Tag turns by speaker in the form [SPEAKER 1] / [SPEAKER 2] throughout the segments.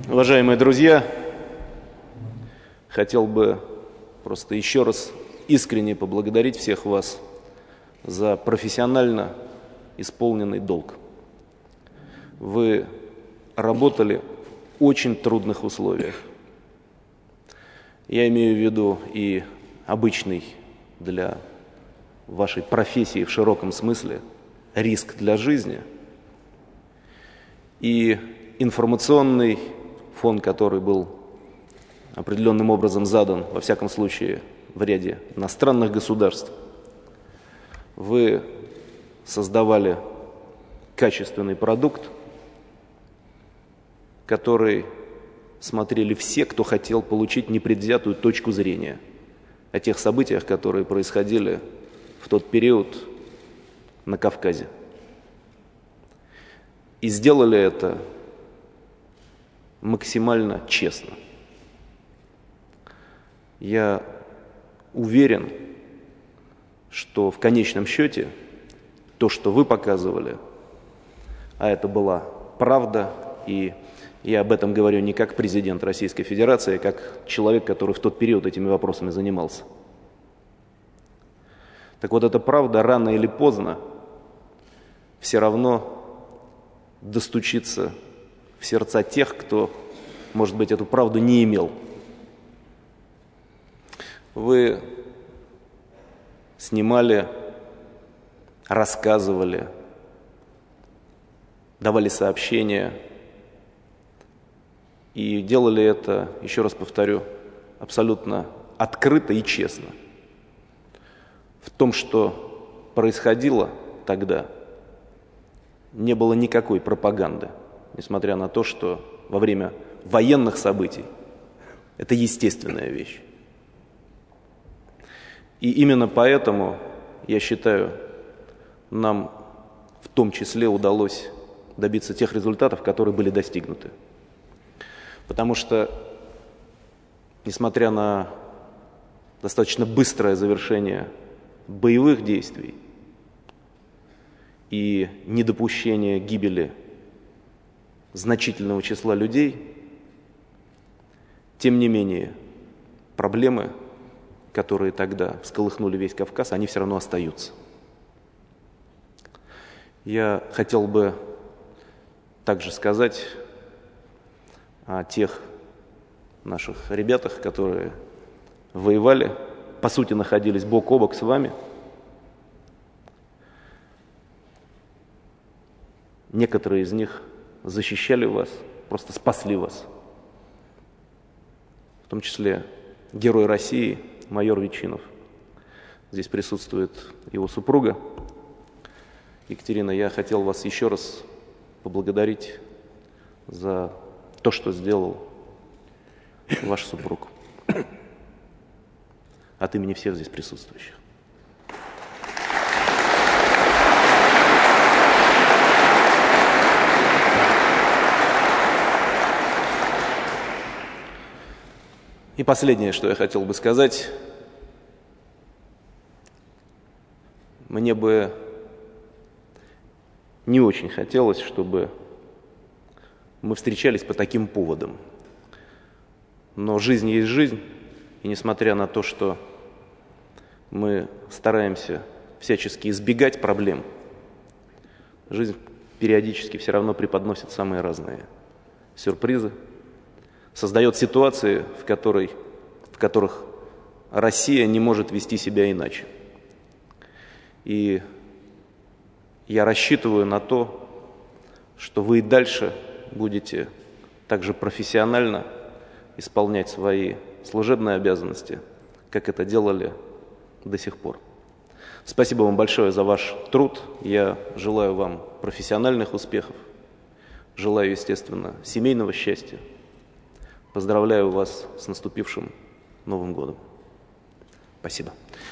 [SPEAKER 1] Уважаемые друзья, хотел бы просто еще раз искренне поблагодарить всех вас за профессионально исполненный долг. Вы работали в очень трудных условиях. Я имею в виду и обычный для вашей профессии в широком смысле риск для жизни, и информационный фон, который был определенным образом задан, во всяком случае, в ряде иностранных государств. Вы создавали качественный продукт, который смотрели все, кто хотел получить непредвзятую точку зрения о тех событиях, которые происходили в тот период на Кавказе. И сделали это максимально честно. Я уверен, что в конечном счете то, что вы показывали, а это была правда, и я об этом говорю не как президент Российской Федерации, а как человек, который в тот период этими вопросами занимался. Так вот, эта правда рано или поздно все равно достучится в сердца тех, кто, может быть, эту правду не имел. Вы снимали, рассказывали, давали сообщения и делали это, еще раз повторю, абсолютно открыто и честно. В том, что происходило тогда, не было никакой пропаганды, несмотря на то, что во время военных событий это естественная вещь. И именно поэтому, я считаю, нам в том числе удалось добиться тех результатов, которые были достигнуты. Потому что, несмотря на достаточно быстрое завершение боевых действий и недопущение гибели значительного числа людей, тем не менее, проблемы, которые тогда всколыхнули весь Кавказ, они все равно остаются. Я хотел бы также сказать о тех наших ребятах, которые воевали, по сути, находились бок о бок с вами. Некоторые из них защищали вас, просто спасли вас. В том числе герой России, майор Ветчинов. Здесь присутствует его супруга. Екатерина, я хотел вас еще раз поблагодарить за то, что сделал ваш супруг. От имени всех здесь присутствующих. И последнее, что я хотел бы сказать. Мне бы не очень хотелось, чтобы мы встречались по таким поводам. Но жизнь есть жизнь, и несмотря на то, что мы стараемся всячески избегать проблем, жизнь периодически все равно преподносит самые разные сюрпризы, создает ситуации, в которых Россия не может вести себя иначе. И я рассчитываю на то, что вы и дальше будете также профессионально исполнять свои служебные обязанности, как это делали до сих пор. Спасибо вам большое за ваш труд. Я желаю вам профессиональных успехов. Желаю, естественно, семейного счастья. Поздравляю вас с наступившим Новым годом. Спасибо.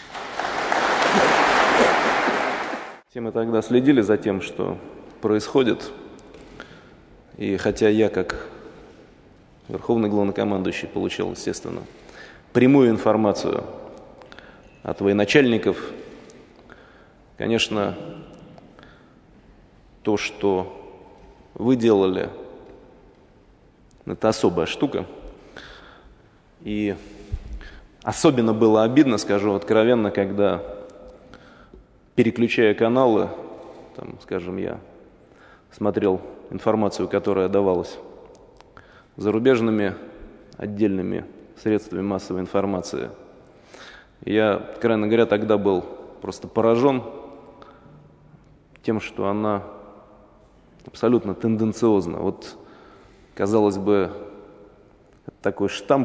[SPEAKER 1] Все мы тогда следили за тем, что происходит. И хотя я, как верховный главнокомандующий, получил, естественно, прямую информацию от военачальников, конечно, то, что вы делали, Это особая штука. И особенно было обидно, скажу откровенно, когда, переключая каналы, там, скажем, я смотрел информацию, которая давалась зарубежными отдельными средствами массовой информации. Я, откровенно говоря, тогда был просто поражен тем, что она абсолютно тенденциозна. Вот, казалось бы, такой штамп,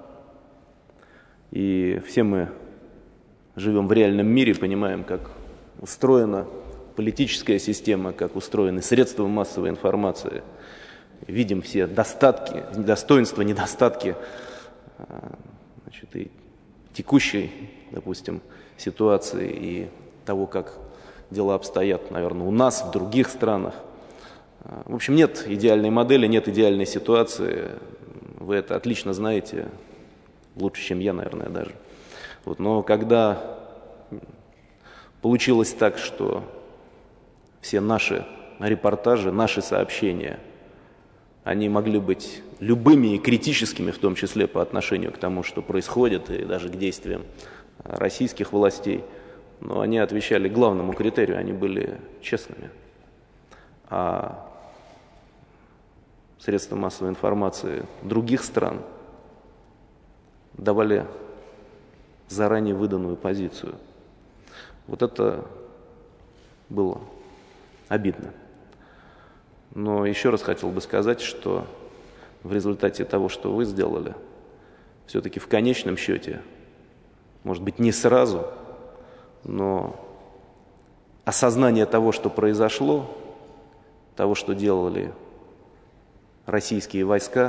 [SPEAKER 1] и все мы живем в реальном мире, понимаем, как устроена политическая система, как устроены средства массовой информации. Видим все достатки, достоинства, недостатки, значит, и текущей, допустим, ситуации, и того, как дела обстоят, наверное, у нас, в других странах. В общем, нет идеальной модели, нет идеальной ситуации. Вы это отлично знаете, лучше, чем я, наверное, даже. Вот, но когда получилось так, что все наши репортажи, наши сообщения, они могли быть любыми и критическими, в том числе по отношению к тому, что происходит, и даже к действиям российских властей, но они отвечали главному критерию, они были честными. А средства массовой информации других стран давали заранее выданную позицию. Вот это было обидно. Но еще раз хотел бы сказать, что в результате того, что вы сделали, все-таки в конечном счете, может быть, не сразу, но осознание того, что произошло, того, что делали российские войска,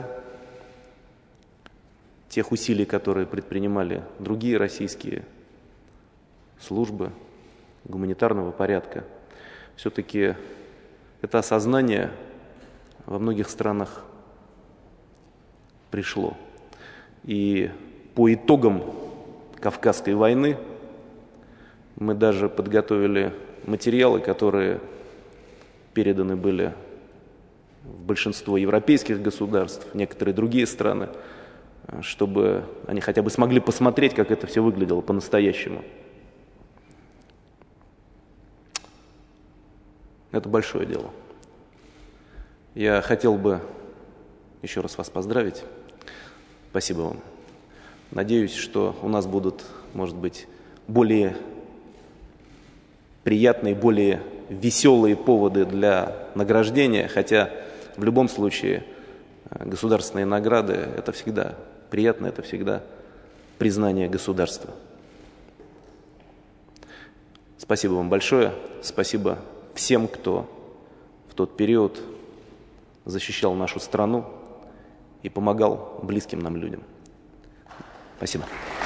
[SPEAKER 1] тех усилий, которые предпринимали другие российские службы гуманитарного порядка, все-таки это осознание во многих странах пришло. И по итогам Кавказской войны мы даже подготовили материалы, которые переданы были в большинство европейских государств, некоторые другие страны, чтобы они хотя бы смогли посмотреть, как это все выглядело по-настоящему. Это большое дело. Я хотел бы еще раз вас поздравить. Спасибо вам. Надеюсь, что у нас будут, может быть, более приятные, более веселые поводы для награждения, хотя в любом случае государственные награды – это всегда приятно, это всегда признание государства. Спасибо вам большое, спасибо всем, кто в тот период защищал нашу страну и помогал близким нам людям. Спасибо.